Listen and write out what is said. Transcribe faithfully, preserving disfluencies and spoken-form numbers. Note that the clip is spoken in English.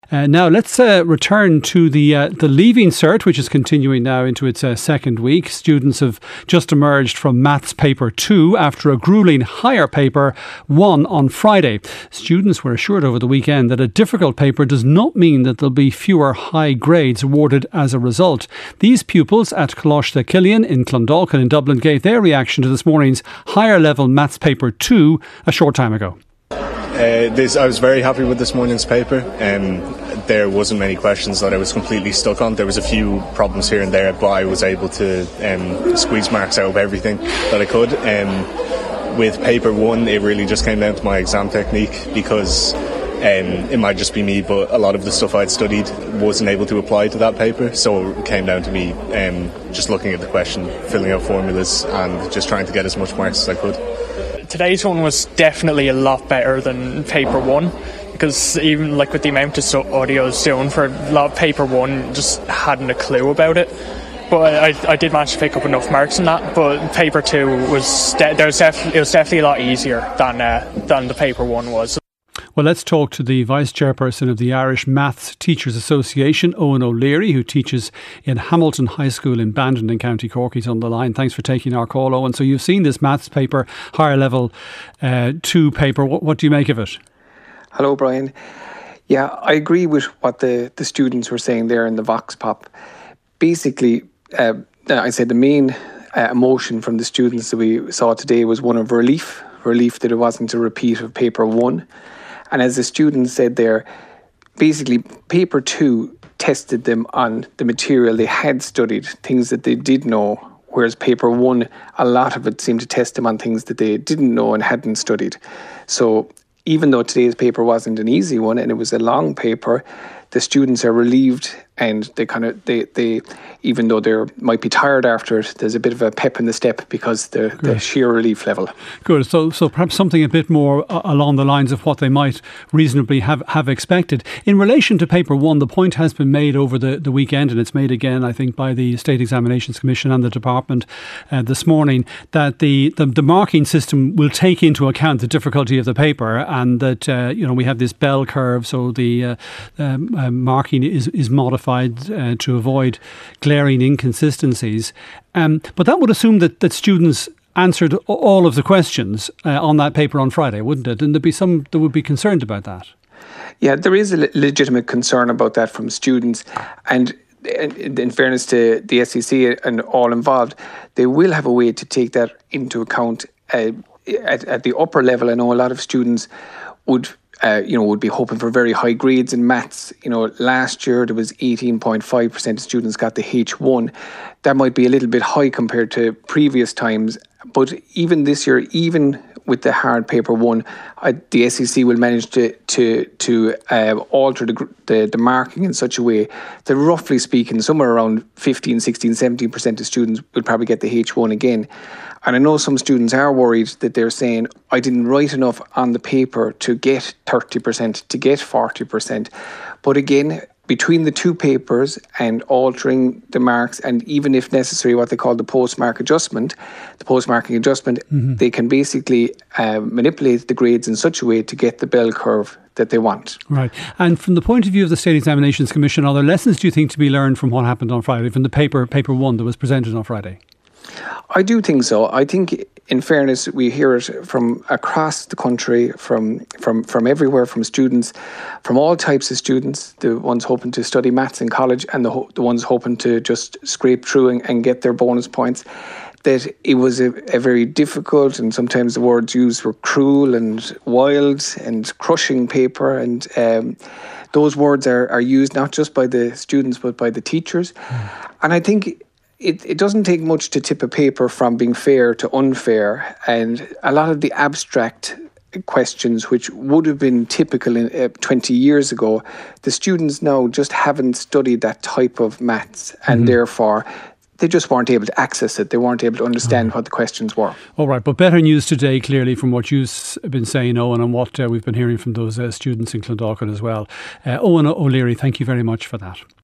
Uh, now let's uh, return to the uh, the Leaving Cert, which is continuing now into its uh, second week. Students have just emerged from Maths Paper two after a gruelling higher paper one on Friday. Students were assured over the weekend that a difficult paper does not mean that there'll be fewer high grades awarded as a result. These pupils at Coláiste Cillian in Clondalkin in Dublin gave their reaction to this morning's higher level Maths Paper two a short time ago. Uh, this, I was very happy with this morning's paper. Um, there wasn't many questions that I was completely stuck on. There was a few problems here and there, but I was able to um, squeeze marks out of everything that I could. Um, with paper one, it really just came down to my exam technique, because um, it might just be me, but a lot of the stuff I'd studied wasn't able to apply to that paper. So it came down to me um, just looking at the question, filling out formulas, and just trying to get as much marks as I could. Today's one was definitely a lot better than paper one, because even like with the amount of audio I was doing for a lot of paper one, just hadn't a clue about it. But I, I did manage to pick up enough marks in that. But paper two was de- there was def- it was definitely a lot easier than uh, than the paper one was. Well, let's talk to the Vice Chairperson of the Irish Maths Teachers Association, Owen O'Leary, who teaches in Hamilton High School in Bandon in County Cork. He's on the line. Thanks for taking our call, Owen. So you've seen this Maths paper, higher level uh, two paper. What, what do you make of it? Hello, Brian. Yeah, I agree with what the, the students were saying there in the Vox Pop. Basically, uh, I said the main uh, emotion from the students that we saw today was one of relief, relief that it wasn't a repeat of paper one. And as the students said there, basically paper two tested them on the material they had studied, things that they did know, whereas paper one, a lot of it seemed to test them on things that they didn't know and hadn't studied. So even though today's paper wasn't an easy one and it was a long paper, the students are relieved, and they kind of they they even though they might be tired after it, there's a bit of a pep in the step because the, the sheer relief level. Good. So so perhaps something a bit more uh, along the lines of what they might reasonably have, have expected. In relation to paper one, the point has been made over the, the weekend, and it's made again, I think, by the State Examinations Commission and the department uh, this morning, that the, the the marking system will take into account the difficulty of the paper, and that uh, you know we have this bell curve, so the uh, um, uh, marking is is modified uh, to avoid glaring inconsistencies. Um, but that would assume that, that students answered all of the questions uh, on that paper on Friday, wouldn't it? And there'd be some that would be concerned about that. Yeah, there is a le- legitimate concern about that from students. And in, in fairness to the S E C and all involved, they will have a way to take that into account uh, at, at the upper level. I know a lot of students would Uh, you know, would be hoping for very high grades in maths. You know, last year there was eighteen point five percent of students got the H one. That might be a little bit high compared to previous times. But even this year, even with the hard paper one, uh, the S E C will manage to to to uh, alter the, the the marking in such a way that, roughly speaking, somewhere around fifteen, sixteen, seventeen percent of students will probably get the H one again. And I know some students are worried that they're saying, I didn't write enough on the paper to get thirty percent, to get forty percent. But again, between the two papers and altering the marks, and even if necessary, what they call the postmark adjustment, the postmarking adjustment, mm-hmm. they can basically uh, manipulate the grades in such a way to get the bell curve that they want. Right. And from the point of view of the State Examinations Commission, are there lessons, do you think, to be learned from what happened on Friday, from the paper, paper one that was presented on Friday? I do think so. I think, in fairness, we hear it from across the country, from from from everywhere, from students, from all types of students, the ones hoping to study maths in college and the ho- the ones hoping to just scrape through and, and get their bonus points, that it was a, a very difficult, and sometimes the words used were cruel and wild and crushing paper, and um, those words are, are used not just by the students but by the teachers. Mm. And I think It, it doesn't take much to tip a paper from being fair to unfair, and a lot of the abstract questions which would have been typical in uh, twenty years ago, the students now just haven't studied that type of maths, and mm-hmm. therefore they just weren't able to access it. They weren't able to understand mm-hmm. what the questions were. All right, but better news today, clearly, from what you've been saying, Owen, and what uh, we've been hearing from those uh, students in Clondalkin as well. Uh, Owen O'Leary, thank you very much for that.